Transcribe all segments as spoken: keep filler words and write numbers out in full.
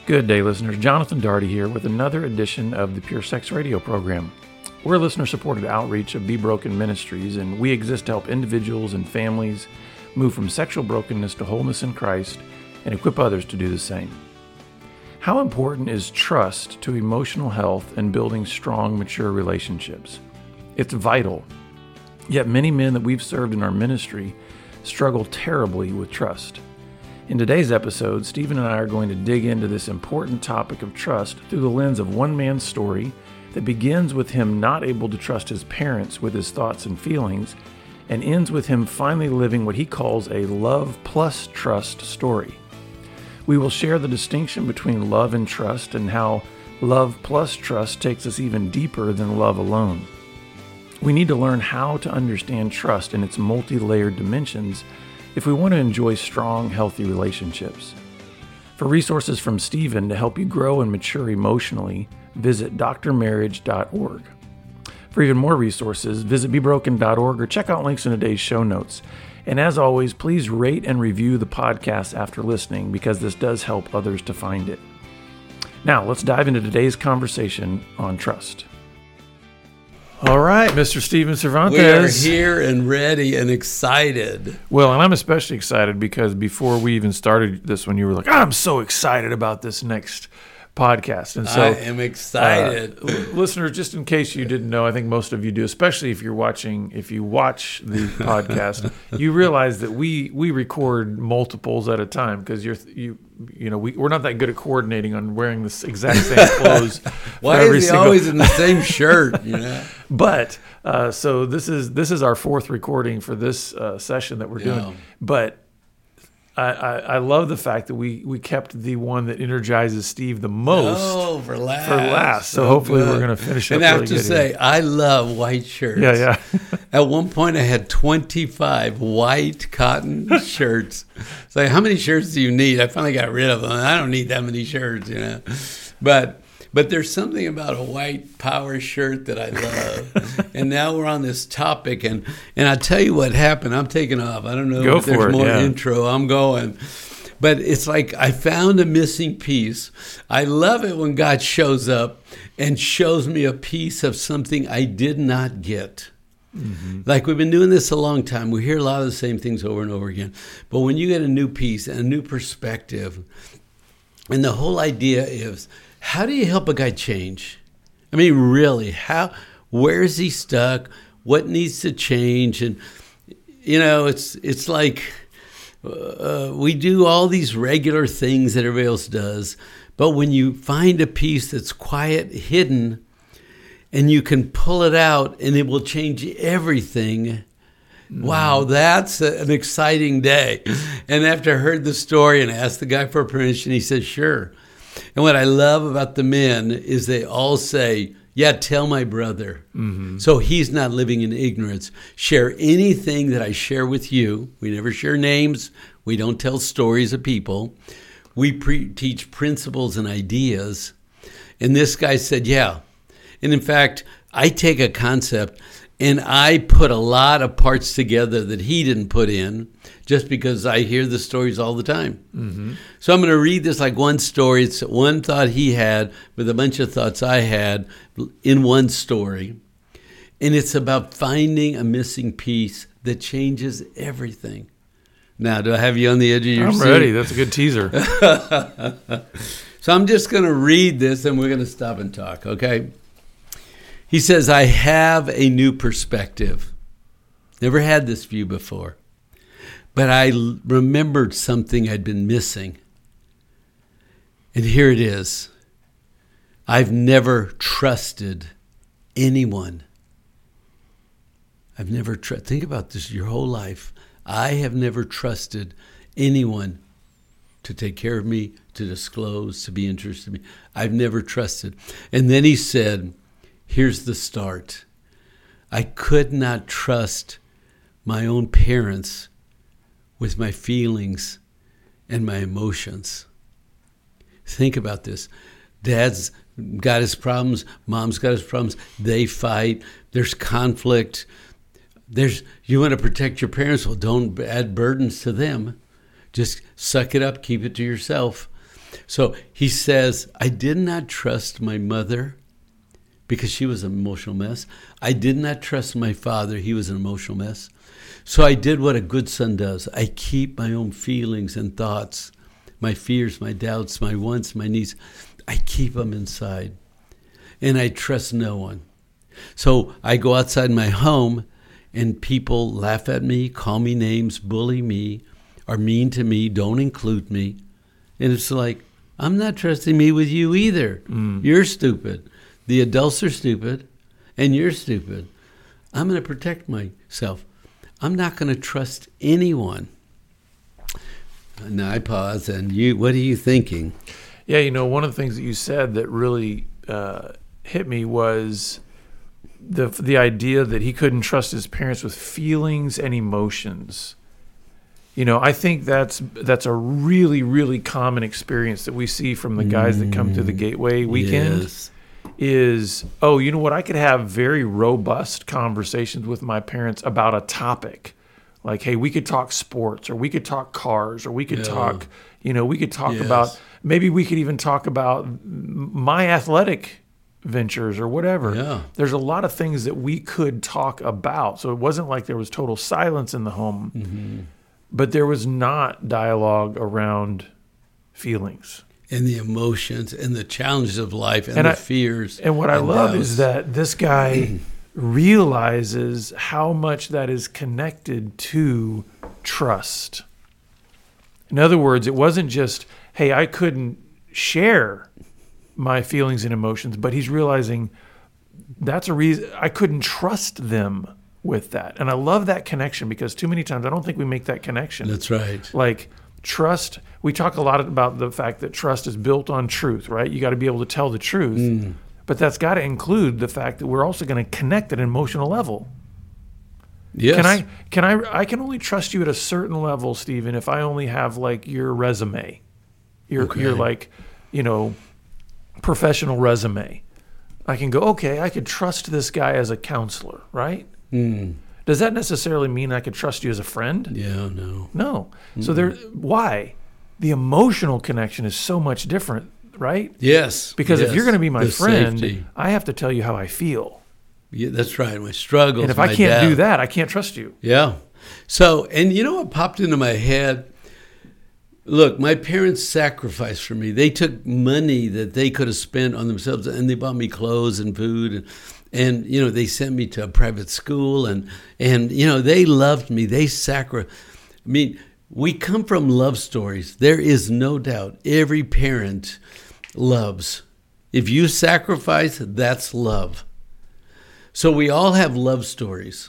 Good day, listeners. Jonathan Daugherty here with another edition of the Pure Sex Radio program. We're a listener-supported outreach of Be Broken Ministries, and we exist to help individuals and families move from sexual brokenness to wholeness in Christ and equip others to do the same. How important is trust to emotional health and building strong, mature relationships? It's vital. Yet many men that we've served in our ministry struggle terribly with trust. In today's episode, Stephen and I are going to dig into this important topic of trust through the lens of one man's story that begins with him not able to trust his parents with his thoughts and feelings, and ends with him finally living what he calls a love plus trust story. We will share the distinction between love and trust and how love plus trust takes us even deeper than love alone. We need to learn how to understand trust in its multi-layered dimensions if we want to enjoy strong, healthy relationships. For resources from Stephen to help you grow and mature emotionally, visit d r marriage dot org. For even more resources, visit be broken dot org or check out links in today's show notes. And as always, please rate and review the podcast after listening because this does help others to find it. Now, let's dive into today's conversation on trust. All right, Mister Stephen Cervantes. We are here and ready and excited. Well, and I'm especially excited because before we even started this one, you were like, I'm so excited about this next podcast. And so I am excited. Uh, listeners, just in case you didn't know, I think most of you do, especially if you're watching, if you watch the podcast, you realize that we we record multiples at a time because you're you you know we we're not that good at coordinating on wearing the exact same clothes. Why is he single... always in the same shirt? You know? But uh, so this is this is our fourth recording for this uh, session that we're doing. Yeah. But I, I, I love the fact that we, we kept the one that energizes Steve the most oh, for last. For last. So, so hopefully good. We're going to finish up. And I have really to say, here. I love white shirts. Yeah, yeah. At one point, I had twenty-five white cotton shirts. It's like, how many shirts do you need? I finally got rid of them. I don't need that many shirts, you know. But but there's something about a white power shirt that I love. And now we're on this topic, and and I'll tell you what happened. I'm taking off. I don't know Go if for there's it, more yeah. intro. I'm going. But it's like I found a missing piece. I love it when God shows up and shows me a piece of something I did not get. Mm-hmm. Like we've been doing this a long time. We hear a lot of the same things over and over again. But when you get a new piece and a new perspective, and the whole idea is, how do you help a guy change? I mean, really, how? Where is he stuck? What needs to change? And you know, it's it's like uh, we do all these regular things that everybody else does, but when you find a piece that's quiet, hidden, and you can pull it out, and it will change everything. Mm. Wow, that's a, an exciting day. And after I heard the story and asked the guy for permission, he said, "Sure." And what I love about the men is they all say, yeah, tell my brother. Mm-hmm. So he's not living in ignorance. Share anything that I share with you. We never share names. We don't tell stories of people. We pre- teach principles and ideas. And this guy said, yeah. And in fact, I take a concept and I put a lot of parts together that he didn't put in just because I hear the stories all the time. Mm-hmm. So I'm going to read this like one story. It's one thought he had with a bunch of thoughts I had in one story. And it's about finding a missing piece that changes everything. Now, do I have you on the edge of your I'm seat? I'm ready. That's a good teaser. So I'm just going to read this and we're going to stop and talk, okay? He says, I have a new perspective. Never had this view before. But I l- remembered something I'd been missing. And here it is. I've never trusted anyone. I've never tr- think about this your whole life. I have never trusted anyone to take care of me, to disclose, to be interested in me. I've never trusted. And then he said, here's the start. I could not trust my own parents with my feelings and my emotions. Think about this. Dad's got his problems. Mom's got his problems. They fight. There's conflict. There's you want to protect your parents. Well, don't add burdens to them. Just suck it up. Keep it to yourself. So he says, I did not trust my mother because she was an emotional mess. I did not trust my father. He was an emotional mess. So I did what a good son does. I keep my own feelings and thoughts, my fears, my doubts, my wants, my needs. I keep them inside. And I trust no one. So I go outside my home and people laugh at me, call me names, bully me, are mean to me, don't include me. And it's like, I'm not trusting me with you either. Mm. You're stupid. The adults are stupid, and you're stupid. I'm going to protect myself. I'm not going to trust anyone. Now I pause, and you, what are you thinking? Yeah, you know, one of the things that you said that really uh, hit me was the the idea that he couldn't trust his parents with feelings and emotions. You know, I think that's that's a really, really common experience that we see from the guys that come to the Gateway weekend. Yes. Is, oh, you know what? I could have very robust conversations with my parents about a topic. Like, hey, we could talk sports, or we could talk cars, or we could Yeah. talk, you know, we could talk Yes. about, maybe we could even talk about my athletic ventures or whatever. Yeah. There's a lot of things that we could talk about. So it wasn't like there was total silence in the home, Mm-hmm. but there was not dialogue around feelings. And the emotions and the challenges of life and, And the I- fears. And what I and love doubts. is that this guy realizes how much that is connected to trust. In other words, it wasn't just, hey, I couldn't share my feelings and emotions, but he's realizing that's a reason I couldn't trust them with that. And I love that connection, because too many times I don't think we make that connection. That's right. Like trust, we talk a lot about the fact that trust is built on truth, right? You got to be able to tell the truth. Mm. But that's got to include the fact that we're also going to connect at an emotional level. Yes. Can I can I I can only trust you at a certain level, Stephen, if I only have like your resume. Your Okay. your like, you know, professional resume. I can go, okay, I could trust this guy as a counselor, right? Mm. Does that necessarily mean I could trust you as a friend? Yeah, no. No. So there why? The emotional connection is so much different, right? Yes. Because yes. if you're going to be my The friend, safety. I have to tell you how I feel. Yeah, that's right. My struggles. And if my I can't do doubt. that, I can't trust you. Yeah. So, and you know what popped into my head? Look, my parents sacrificed for me. They took money that they could have spent on themselves, and they bought me clothes and food, and, and you know, they sent me to a private school, and and you know, they loved me. They sacrificed. I mean, we come from love stories. There is no doubt. Every parent loves. If you sacrifice, that's love. So we all have love stories.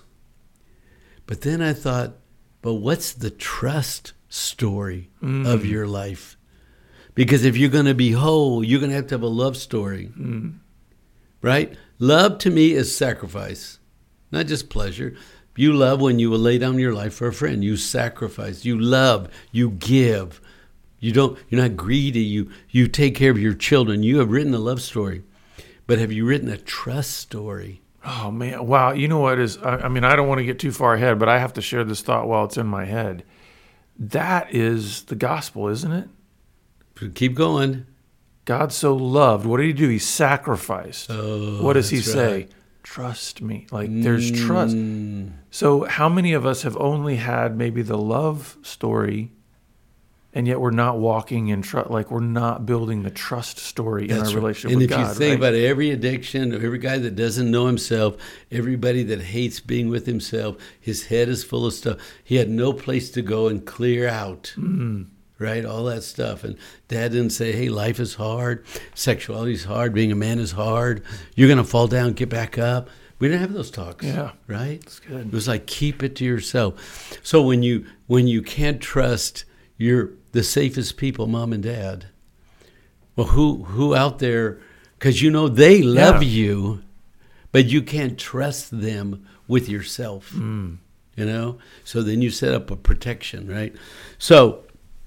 But then I thought, but what's the trust story Mm. of your life? Because if you're going to be whole, you're going to have to have a love story. Mm. Right? Love to me is sacrifice, not just pleasure. You love when you will lay down your life for a friend. You sacrifice. You love. You give. You don't. You're not greedy. You you take care of your children. You have written a love story, but have you written a trust story? Oh, man. Wow. You know what is, I, I mean, I don't want to get too far ahead, but I have to share this thought while it's in my head. That is the gospel, isn't it? Keep going. God so loved. What did he do? He sacrificed. Oh, What does he that's say? right. Trust me. Like there's trust. Mm. So how many of us have only had maybe the love story, and yet we're not walking in trust, like we're not building the trust story in That's our right. relationship and with if God. you think right? about it, every addiction, every guy that doesn't know himself, everybody that hates being with himself, his head is full of stuff. He had no place to go and clear out, Mm-hmm. right? All that stuff. And Dad didn't say, hey, life is hard, sexuality is hard, being a man is hard, you're going to fall down, get back up. We didn't have those talks, Yeah. right? That's good. It was like, keep it to yourself. So when you when you can't trust your the safest people, mom and dad, well, who who out there, because you know they love Yeah. you, but you can't trust them with yourself, Mm. you know? So then you set up a protection, right? So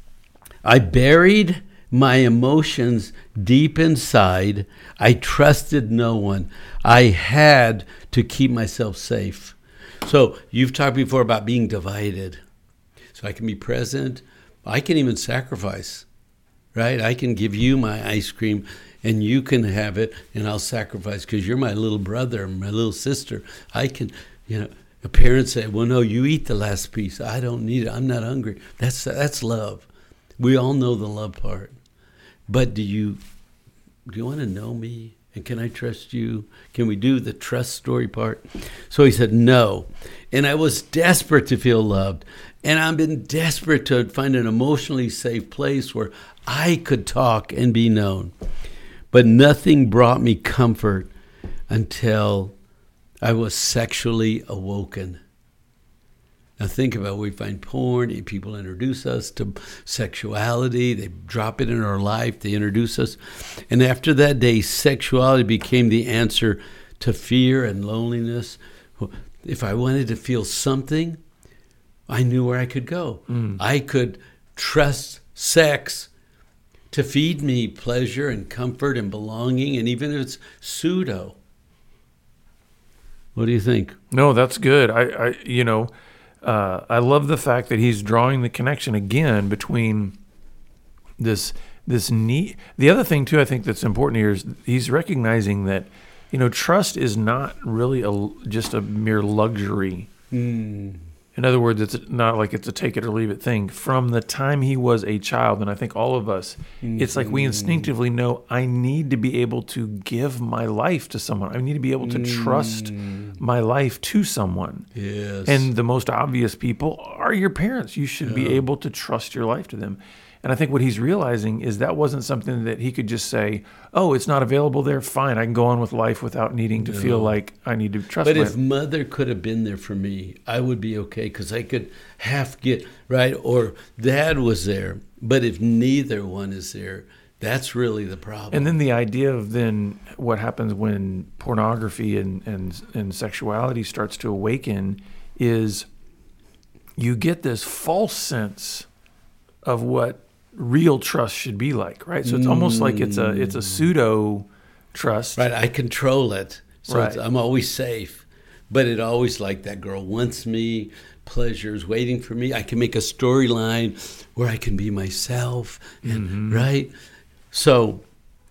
I buried my emotions deep inside. I trusted no one. I had to keep myself safe. So you've talked before about being divided. So I can be present. I can even sacrifice. right? I can give you my ice cream and you can have it, and I'll sacrifice because you're my little brother, my little sister. I can, you know, a parent say, well, no, you eat the last piece. I don't need it. I'm not hungry. That's that's love. We all know the love part. But do you do you want to know me? And can I trust you? Can we do the trust story part? So he said no. And I was desperate to feel loved. And I've been desperate to find an emotionally safe place where I could talk and be known. But nothing brought me comfort until I was sexually awoken. Now think about it. We find porn, and people introduce us to sexuality. They drop it in our life. They introduce us. And after that day, sexuality became the answer to fear and loneliness. If I wanted to feel something, I knew where I could go. Mm. I could trust sex to feed me pleasure and comfort and belonging, and even if it's pseudo. What do you think? No, that's good. I, I you know, uh, I love the fact that he's drawing the connection again between this this need. The other thing too, I think that's important here is he's recognizing that, you know, trust is not really a just a mere luxury. Mm. In other words, it's not like it's a take it or leave it thing. From the time he was a child, and I think all of us, mm-hmm. it's like we instinctively know I need to be able to give my life to someone. I need to be able to mm. trust my life to someone. Yes. And the most obvious people are your parents. You should yeah. be able to trust your life to them. And I think what he's realizing is that wasn't something that he could just say, oh, it's not available there, fine, I can go on with life without needing to no. feel like I need to trust But my if mother could have been there for me, I would be okay because I could half get, right? Or dad was there. But if neither one is there, that's really the problem. And then the idea of then what happens when pornography and, and, and sexuality starts to awaken is you get this false sense of what real trust should be like, right? So it's almost like it's a it's a pseudo trust. Right, I control it. So right. it's, I'm always safe. But it always like that girl wants me, pleasure's waiting for me. I can make a storyline where I can be myself, and, mm-hmm. right? So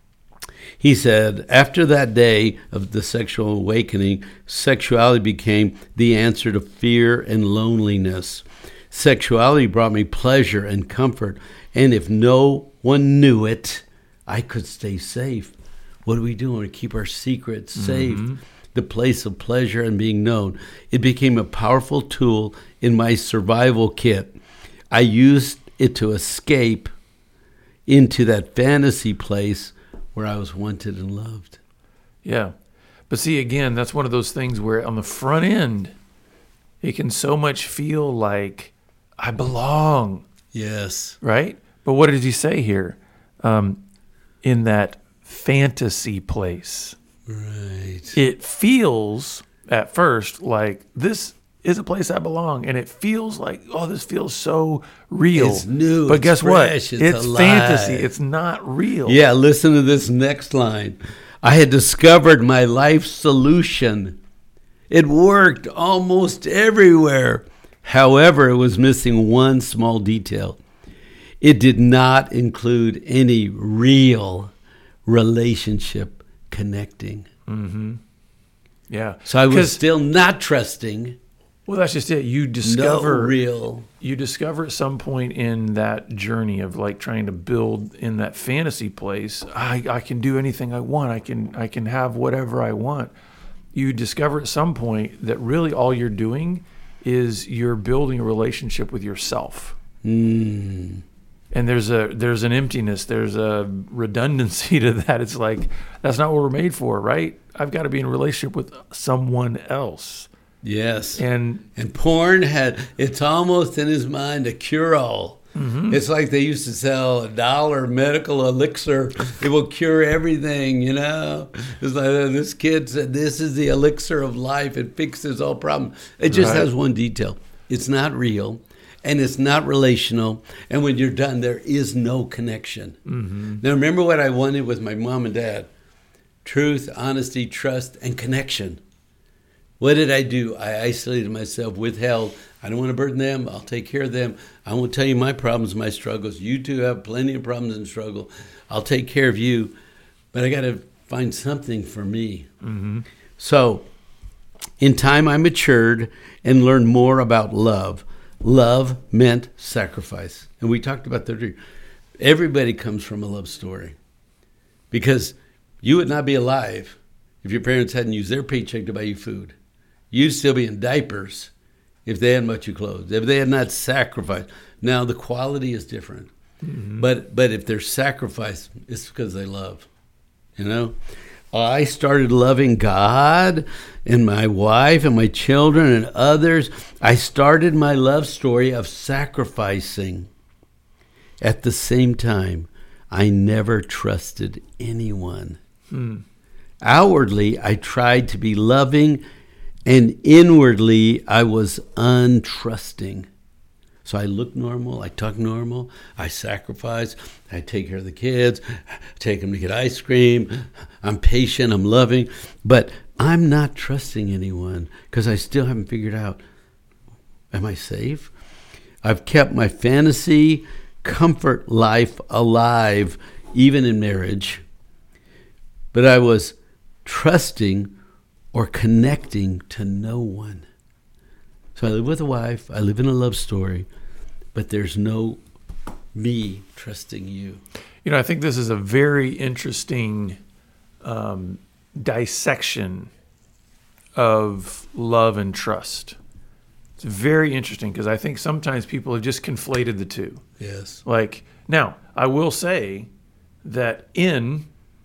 he said, after that day of the sexual awakening, sexuality became the answer to fear and loneliness. Sexuality brought me pleasure and comfort. And if no one knew it, I could stay safe. What are we doing to keep our secrets safe? Mm-hmm. The place of pleasure and being known. It became a powerful tool in my survival kit. I used it to escape into that fantasy place where I was wanted and loved. Yeah. But see, again, that's one of those things where on the front end, it can so much feel like I belong. Yes. Right? But what did he say here? Um, in that fantasy place. Right. It feels at first like this is a place I belong. And it feels like, oh, this feels so real. It's new. But it's guess fresh, what? It's, It's alive. fantasy. It's not real. Yeah, listen to this next line. I had discovered my life solution. It worked almost everywhere. However, it was missing one small detail. It did not include any real relationship connecting. Mm-hmm. Yeah. So I was still not trusting. Well, that's just it. You discover no real. You discover at some point in that journey of like trying to build in that fantasy place. I, I can do anything I want. I can I can have whatever I want. You discover at some point that really all you're doing is you're building a relationship with yourself. Mm. And there's a there's an emptiness, there's a redundancy to that. It's like, that's not what we're made for, right? I've got to be in a relationship with someone else. Yes. And and porn had, it's almost in his mind a cure-all. Mm-hmm. It's like they used to sell a dollar medical elixir. It will cure everything, you know. It's like uh, this kid said, this is the elixir of life. It fixes all problems. It just right. has one detail. It's not real, and it's not relational. And when you're done, there is no connection. Mm-hmm. Now, remember what I wanted with my mom and dad? Truth, honesty, trust, and connection. What did I do? I isolated myself, withheld. I don't want to burden them. I'll take care of them. I won't tell you my problems, my struggles. You two have plenty of problems and struggle. I'll take care of you. But I got to find something for me. Mm-hmm. So in time, I matured and learned more about love. Love meant sacrifice. And we talked about that. Everybody comes from a love story. Because you would not be alive if your parents hadn't used their paycheck to buy you food. You'd still be in diapers if they hadn't bought you clothes, if they had not sacrificed. Now, the quality is different. Mm-hmm. But but if they're sacrificed, it's because they love. You know? I started loving God and my wife and my children and others. I started my love story of sacrificing. At the same time, I never trusted anyone. Hmm. Outwardly, I tried to be loving, and inwardly, I was untrusting. So I look normal, I talk normal, I sacrifice, I take care of the kids, take them to get ice cream, I'm patient, I'm loving, but I'm not trusting anyone because I still haven't figured out, am I safe? I've kept my fantasy, comfort life alive, even in marriage, but I was trusting or connecting to no one. So I live with a wife, I live in a love story, but there's no me trusting you. You know, I think this is a very interesting um, dissection of love and trust. It's very interesting because I think sometimes people have just conflated the two. Yes. Like, now, I will say that in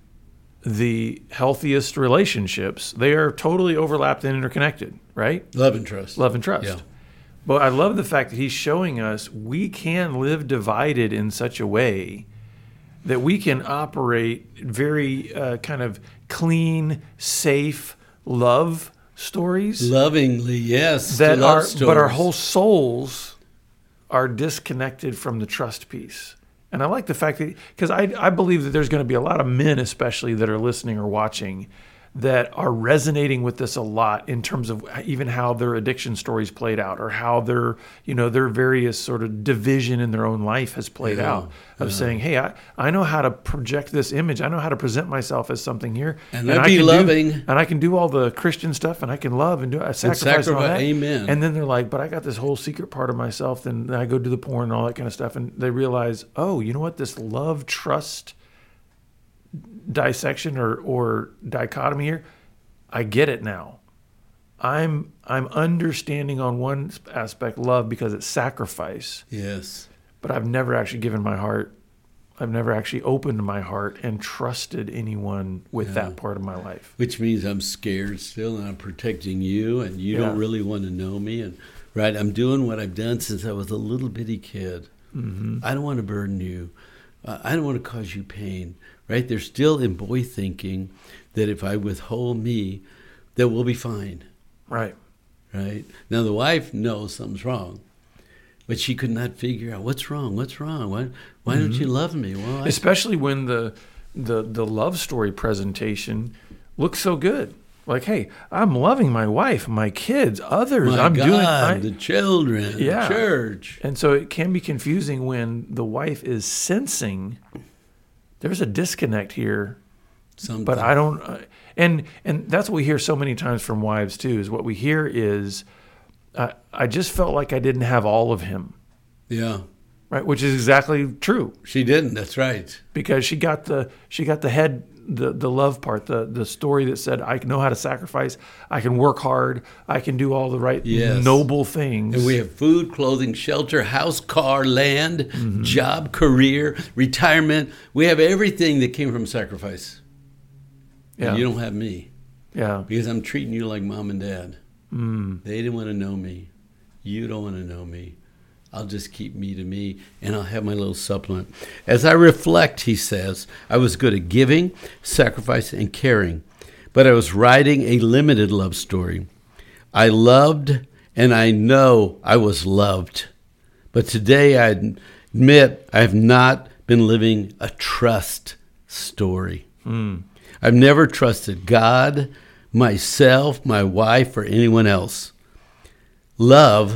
the healthiest relationships, they are totally overlapped and interconnected, right? Love and trust. Love and trust. Yeah. But I love the fact that he's showing us we can live divided in such a way that we can operate very uh, kind of clean, safe love stories. Lovingly, yes. That love are, stories. But our whole souls are disconnected from the trust piece. And I like the fact that, because I, I believe that there's going to be a lot of men especially that are listening or watching that are resonating with this a lot in terms of even how their addiction stories played out or how their, you know, their various sort of division in their own life has played yeah, out of yeah. saying, hey, I, I know how to project this image. I know how to present myself as something here. And, and I be can loving. Do, and I can do all the Christian stuff and I can love and do I sacrifice, and sacrifice and all that. Amen. And then they're like, but I got this whole secret part of myself. Then I go do the porn and all that kind of stuff. And they realize, oh, you know what? This love, trust dissection or, or dichotomy here, I get it now. I'm I'm understanding on one aspect love because it's sacrifice. Yes. But I've never actually given my heart. I've never actually opened my heart and trusted anyone with yeah. that part of my life. Which means I'm scared still and I'm protecting you and you yeah. don't really want to know me. And right, I'm doing what I've done since I was a little bitty kid. Mm-hmm. I don't want to burden you. Uh, I don't want to cause you pain. Right? They're still in boy thinking that if I withhold me, that we'll be fine. Right. Right? Now, the wife knows something's wrong, but she could not figure out what's wrong, what's wrong, why, why mm-hmm. don't you love me? Well, I... Especially when the, the, the love story presentation looks so good. Like, hey, I'm loving my wife, my kids, others. My I'm God, doing I, the children, yeah. the church. And so it can be confusing when the wife is sensing there's a disconnect here. Something. But I don't, uh, and and that's what we hear so many times from wives too. Is what we hear is, uh, I just felt like I didn't have all of him. Yeah. Right, which is exactly true. She didn't. That's right. Because she got the she got the head the the love part, the the story that said I know how to sacrifice, I can work hard, I can do all the right yes. noble things. And we have food, clothing, shelter, house, car, land, mm-hmm. job, career, retirement. We have everything that came from sacrifice. Yeah. And you don't have me. Yeah. Because I'm treating you like mom and dad. Mm. They didn't want to know me. You don't want to know me. I'll just keep me to me, and I'll have my little supplement. As I reflect, he says, I was good at giving, sacrifice, and caring, but I was writing a limited love story. I loved, and I know I was loved. But today I admit I have not been living a trust story. Mm. I've never trusted God, myself, my wife, or anyone else. Love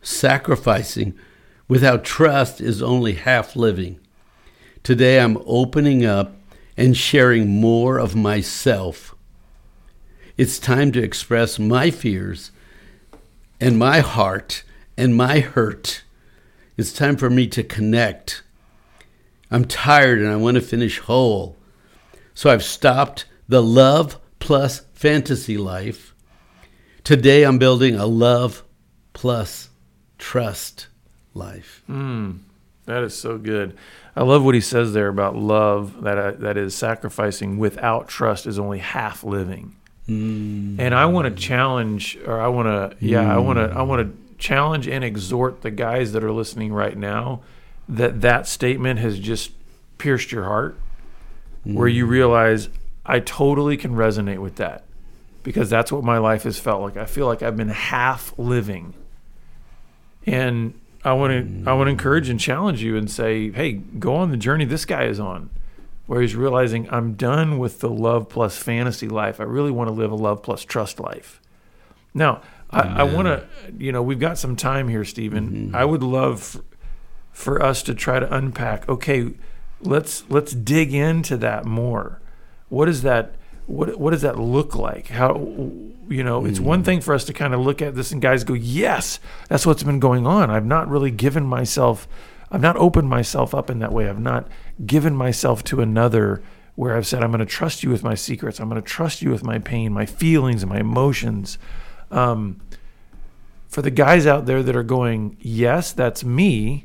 sacrificing without trust is only half living. Today I'm opening up and sharing more of myself. It's time to express my fears and my heart and my hurt. It's time for me to connect. I'm tired and I want to finish whole. So I've stopped the love plus fantasy life. Today I'm building a love plus trust life. Mm, that is so good. I love what he says there about love, that uh, that is sacrificing without trust is only half living. Mm. And I want to challenge, or I want to, yeah, mm. I want to, I want to challenge and exhort the guys that are listening right now that that statement has just pierced your heart, mm. where you realize I totally can resonate with that, because that's what my life has felt like. I feel like I've been half living. And I want to I want to encourage and challenge you and say, hey, go on the journey this guy is on, where he's realizing I'm done with the love plus fantasy life. I really want to live a love plus trust life. Now, I, I want to, you know, we've got some time here, Stephen. Mm-hmm. I would love for, for us to try to unpack, okay, let's let's dig into that more. What is that? What what does that look like? How, you know, it's one thing for us to kind of look at this and guys go, yes, that's what's been going on. I've not really given myself, I've not opened myself up in that way. I've not given myself to another where I've said, I'm going to trust you with my secrets. I'm going to trust you with my pain, my feelings, and my emotions. Um, for the guys out there that are going, yes, that's me.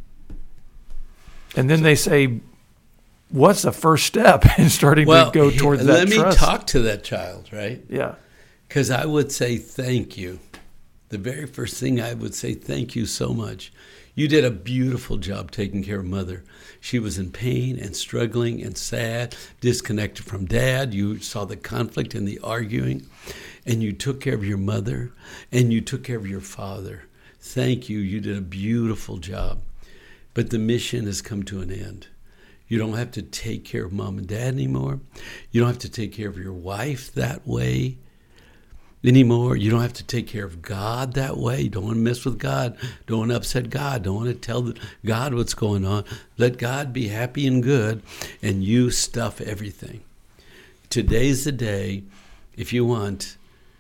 And then they say, what's the first step in starting well, to go towards that let trust? Let me talk to that child, right? Yeah. Because I would say thank you. The very first thing I would say, thank you so much. You did a beautiful job taking care of Mother. She was in pain and struggling and sad, disconnected from Dad. You saw the conflict and the arguing, and you took care of your mother, and you took care of your father. Thank you. You did a beautiful job. But the mission has come to an end. You don't have to take care of Mom and Dad anymore. You don't have to take care of your wife that way anymore. You don't have to take care of God that way. You don't want to mess with God. Don't want to upset God. Don't want to tell God what's going on. Let God be happy and good, and you stuff everything. Today's the day, if you want,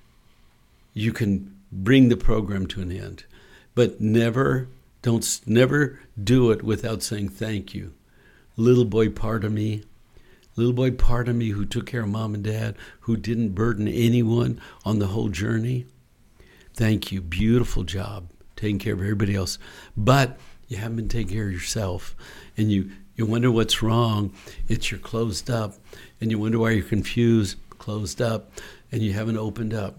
you can bring the program to an end. But never, don't, never do it without saying thank you. Little boy part of me, little boy part of me who took care of Mom and Dad, who didn't burden anyone on the whole journey. Thank you. Beautiful job taking care of everybody else. But you haven't been taking care of yourself. And you, you wonder what's wrong. It's you're closed up. And you wonder why you're confused, closed up, and you haven't opened up.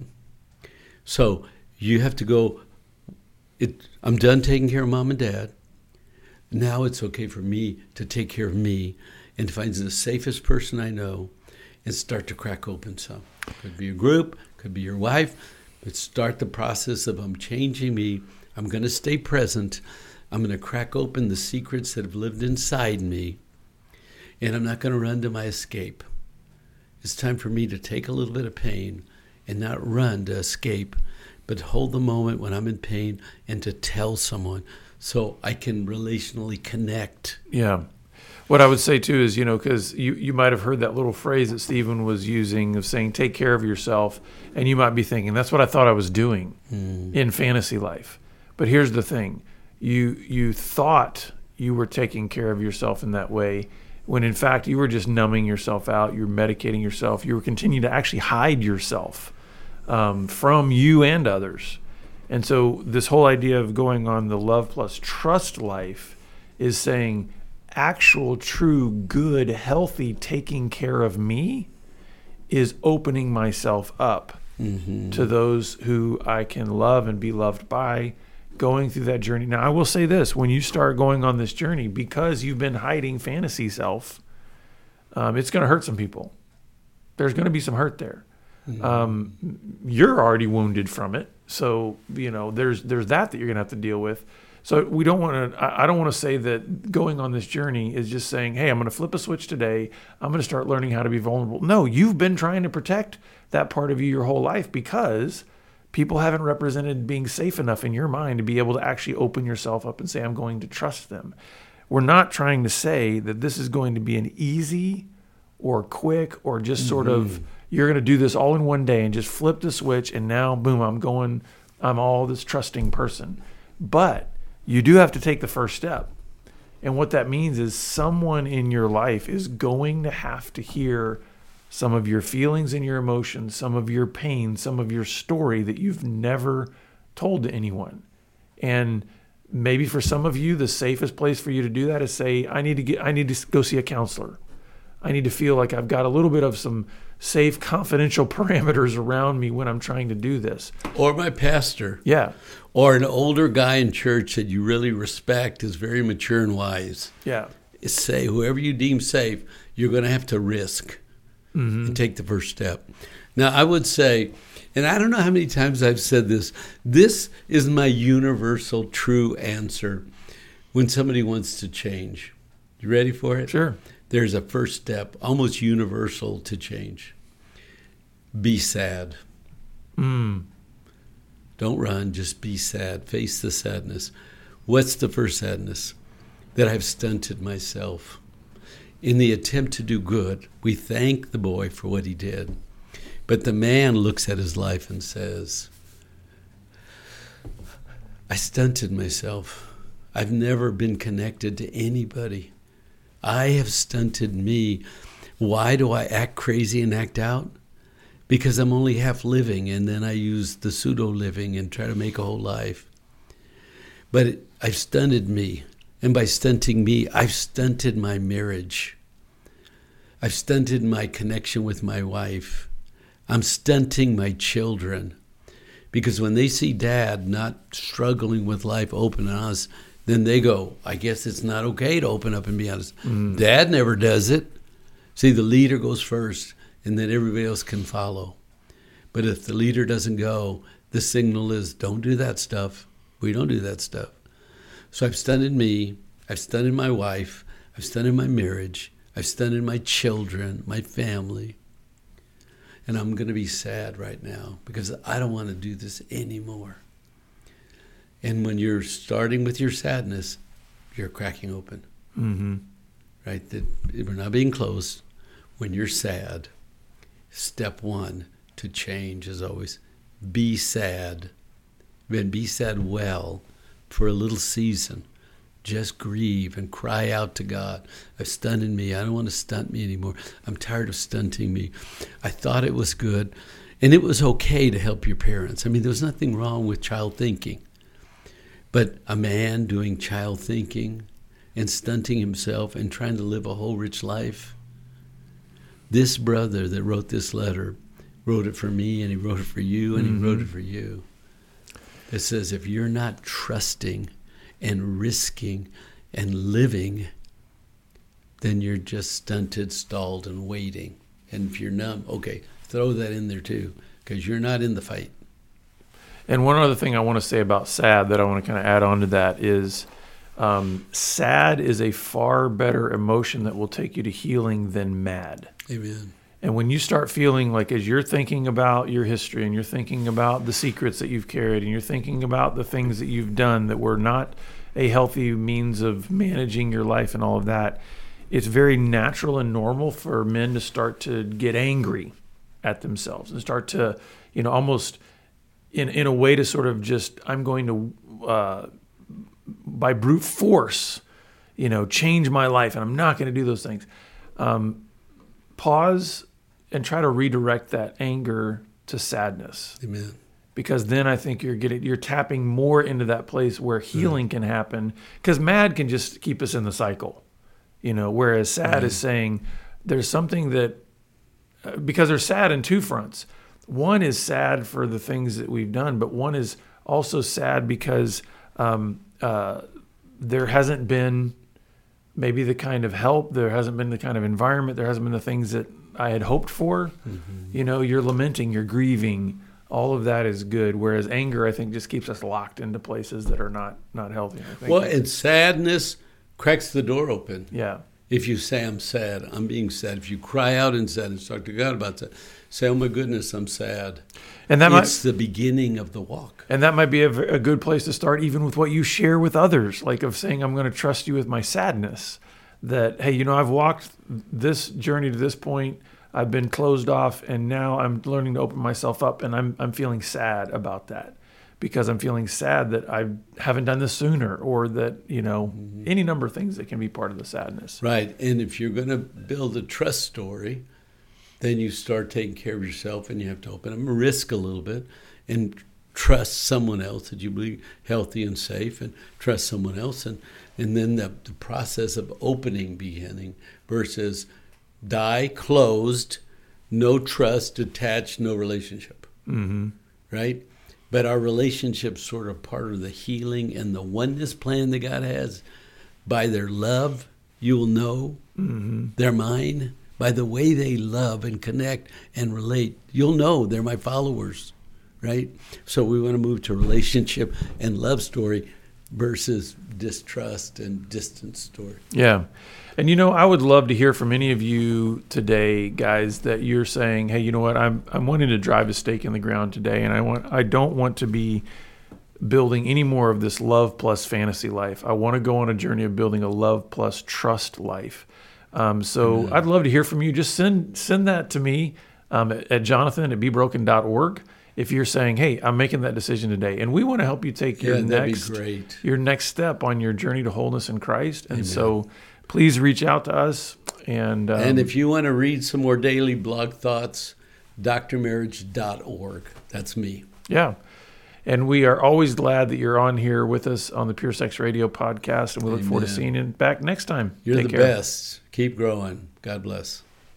So you have to go, it, I'm done taking care of Mom and Dad. Now it's okay for me to take care of me and find the safest person I know and start to crack open some. Could be a group, could be your wife, but start the process of I'm changing me. I'm going to stay present. I'm going to crack open the secrets that have lived inside me, and I'm not going to run to my escape. It's time for me to take a little bit of pain and not run to escape, but hold the moment when I'm in pain and to tell someone, so I can relationally connect. Yeah. What I would say, too, is, you know, because you, you might have heard that little phrase that Stephen was using of saying, take care of yourself. And you might be thinking, that's what I thought I was doing mm. in fantasy life. But here's the thing. You, you thought you were taking care of yourself in that way, when in fact you were just numbing yourself out. You were medicating yourself. You were continuing to actually hide yourself um, from you and others. And so this whole idea of going on the love plus trust life is saying actual, true, good, healthy taking care of me is opening myself up mm-hmm. to those who I can love and be loved by, going through that journey. Now, I will say this, when you start going on this journey, because you've been hiding fantasy self, um, it's going to hurt some people. There's going to be some hurt there. Mm-hmm. Um, you're already wounded from it. So, you know, there's there's that that you're going to have to deal with. So we don't want to, I don't want to say that going on this journey is just saying, hey, I'm going to flip a switch today. I'm going to start learning how to be vulnerable. No, you've been trying to protect that part of you your whole life because people haven't represented being safe enough in your mind to be able to actually open yourself up and say, I'm going to trust them. We're not trying to say that this is going to be an easy or quick or just mm-hmm. sort of, you're going to do this all in one day and just flip the switch and now, boom, I'm going, I'm all this trusting person. But you do have to take the first step. And what that means is someone in your life is going to have to hear some of your feelings and your emotions, some of your pain, some of your story that you've never told to anyone. And maybe for some of you, the safest place for you to do that is say, I need to get, I need to go see a counselor. I need to feel like I've got a little bit of some safe, confidential parameters around me when I'm trying to do this. Or my pastor. Yeah. Or an older guy in church that you really respect, is very mature and wise. Yeah. Say, whoever you deem safe, you're going to have to risk mm-hmm. and take the first step. Now, I would say, and I don't know how many times I've said this, this is my universal true answer when somebody wants to change. You ready for it? Sure. There's a first step, almost universal to change. Be sad. Mm. Don't run, just be sad. Face the sadness. What's the first sadness? That I've stunted myself. In the attempt to do good, we thank the boy for what he did. But the man looks at his life and says, I stunted myself. I've never been connected to anybody. I have stunted me. Why do I act crazy and act out? Because I'm only half living, and then I use the pseudo-living and try to make a whole life. But it, I've stunted me. And by stunting me, I've stunted my marriage. I've stunted my connection with my wife. I'm stunting my children. Because when they see Dad not struggling with life open and honest, then they go, I guess it's not okay to open up and be honest. Mm. Dad never does it. See, the leader goes first, and then everybody else can follow. But if the leader doesn't go, the signal is, don't do that stuff. We don't do that stuff. So I've stunted me, I've stunted my wife, I've stunted my marriage, I've stunted my children, my family. And I'm going to be sad right now because I don't want to do this anymore. And when you're starting with your sadness, you're cracking open. Mm-hmm. Right? That we're not being close. When you're sad, step one to change is always be sad. And be sad well for a little season. Just grieve and cry out to God. I've stunted me. I don't want to stunt me anymore. I'm tired of stunting me. I thought it was good. And it was okay to help your parents. I mean, there was nothing wrong with child thinking. But a man doing child thinking and stunting himself and trying to live a whole rich life. This brother that wrote this letter wrote it for me, and he wrote it for you, and mm-hmm. he wrote it for you. It says, if you're not trusting and risking and living, then you're just stunted, stalled, and waiting. And if you're numb, okay, throw that in there too, because you're not in the fight. And one other thing I want to say about sad that I want to kind of add on to that is um, sad is a far better emotion that will take you to healing than mad. Amen. And when you start feeling like, as you're thinking about your history and you're thinking about the secrets that you've carried and you're thinking about the things that you've done that were not a healthy means of managing your life and all of that, it's very natural and normal for men to start to get angry at themselves and start to, you know, almost in in a way to sort of just, I'm going to, uh, by brute force, you know, change my life, and I'm not going to do those things. Um, pause and try to redirect that anger to sadness. Amen. Because then I think you're getting, you're tapping more into that place where healing can happen. Because mad can just keep us in the cycle, you know. Whereas sad mm-hmm. is saying there's something that, uh, because they're sad in two fronts. One is sad for the things that we've done, but one is also sad because um, uh, there hasn't been maybe the kind of help, there hasn't been the kind of environment, there hasn't been the things that I had hoped for. Mm-hmm. You know, you're lamenting, you're grieving. All of that is good. Whereas anger, I think, just keeps us locked into places that are not not healthy. I think. Well, and sadness cracks the door open. Yeah. If you say, I'm sad, I'm being sad. If you cry out and sad and talk to God about that, say, oh my goodness, I'm sad. And that it's might, the beginning of the walk. And that might be a, a good place to start, even with what you share with others, like of saying, I'm going to trust you with my sadness. That, hey, you know, I've walked this journey to this point. I've been closed off, and now I'm learning to open myself up, and I'm I'm feeling sad about that because I'm feeling sad that I haven't done this sooner, or that, you know, mm-hmm. any number of things that can be part of the sadness. Right. And if you're going to build a trust story, then you start taking care of yourself, and you have to open up and risk a little bit and trust someone else that you believe healthy and safe, and trust someone else. And, and then the, the process of opening beginning versus die, closed, no trust, detached, no relationship. Mm-hmm. Right? But our relationship's sort of part of the healing and the oneness plan that God has. By their love, you will know mm-hmm. they're mine. By the way they love and connect and relate, you'll know they're my followers, right? So we want to move to relationship and love story versus distrust and distance story. Yeah. And, you know, I would love to hear from any of you today, guys, that you're saying, hey, you know what, I'm I'm wanting to drive a stake in the ground today, and I want I don't want to be building any more of this love plus fantasy life. I want to go on a journey of building a love plus trust life. Um, so mm-hmm. I'd love to hear from you. Just send send that to me um, at, at jonathan at be broken dot org. If you're saying, hey, I'm making that decision today, and we want to help you take your yeah, that'd next be great. your next step on your journey to wholeness in Christ. And Amen. So please reach out to us. And um, and if you want to read some more daily blog thoughts, d r marriage dot org. That's me. Yeah. And we are always glad that you're on here with us on the Pure Sex Radio podcast, and we look Amen. forward to seeing you back next time. You're Take the care. best. Keep growing. God bless.